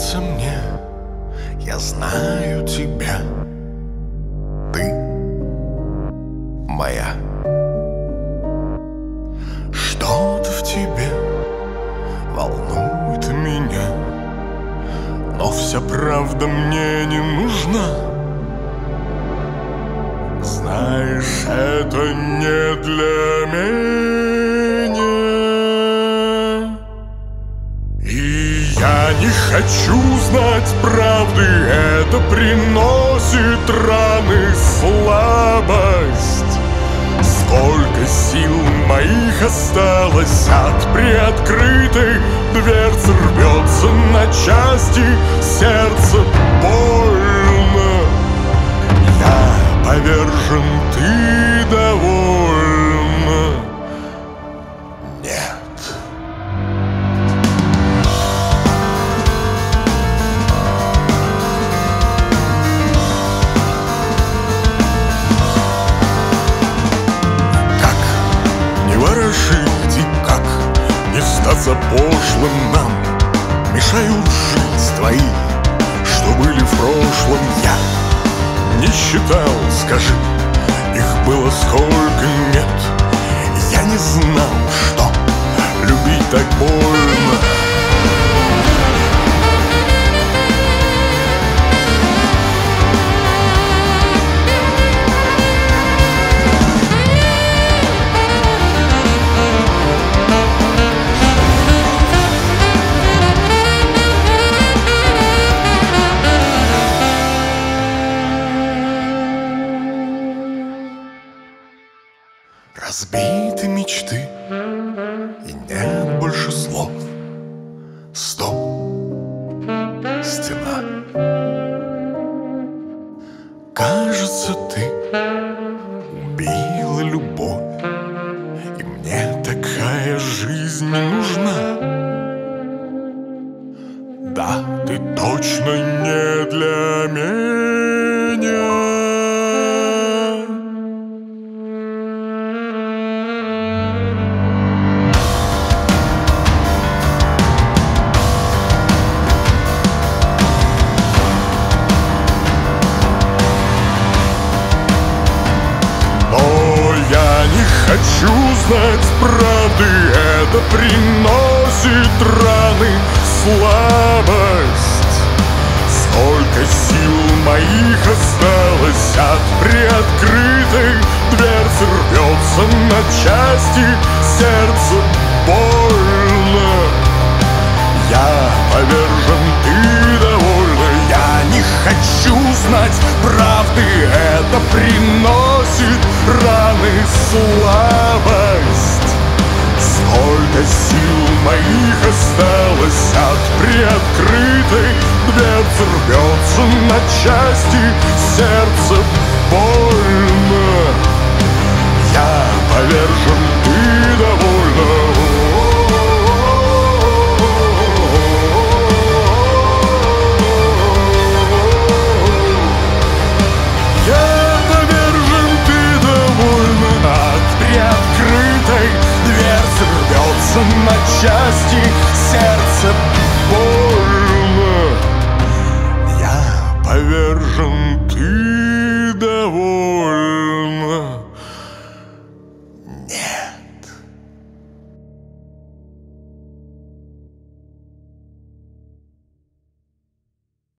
кажется мне, я знаю тебя. Ты моя. Что-то в тебе волнует меня, но вся правда мне не нужна. Знаешь, это не для меня. И я не хочу знать правды, это приносит раны, слабость. Сколько сил моих осталось от приоткрытой дверцы, рвется на части, сердце больно. Я повержен, ты довольна? Нет. Ворошить и как не статься пошлым нам мешают жить твои, что были в прошлом. Я не считал, скажи, их было сколько нет. Я не знал, что любить так больно. Разбиты мечты, и нет больше слов. Стоп, стена. Кажется, ты убила любовь, и мне такая жизнь не нужна. Да, ты точно не для меня. Хочу знать правды, это приносит раны, слабость. Сколько сил моих осталось от приоткрытой дверцы, рвется на части, сердце больно. Я повержен, ты довольна. Я не хочу знать правды, это приносит раны, слабость. Сколько сил моих осталось от приоткрытой дверцы, рвется на части, сердце боль.